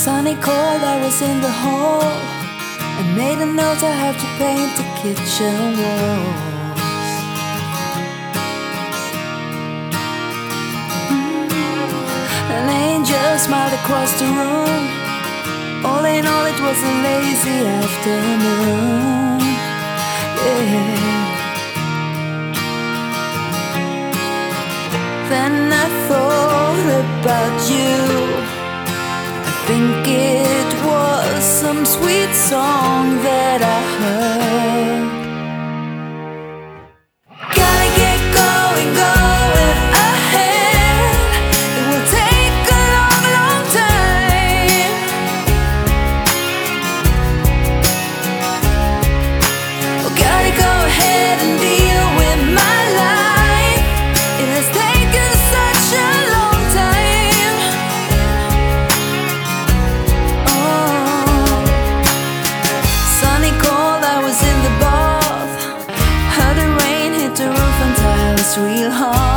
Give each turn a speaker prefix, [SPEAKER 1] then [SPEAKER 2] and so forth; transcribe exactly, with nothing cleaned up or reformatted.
[SPEAKER 1] Sunny cold, I was in the hall and made a note I have to paint the kitchen walls. mm. An angel smiled across the room. All in all, it was a lazy afternoon. Yeah. Then I thought about you. I think it was some sweet song that I heard. Gotta get going, going ahead. It will take a long, long time. Oh, gotta go ahead and deal with my life. It has taken such a long time. Oh, sunny cold, I was in the bath. Heard the rain hit the roof and tiles real hard.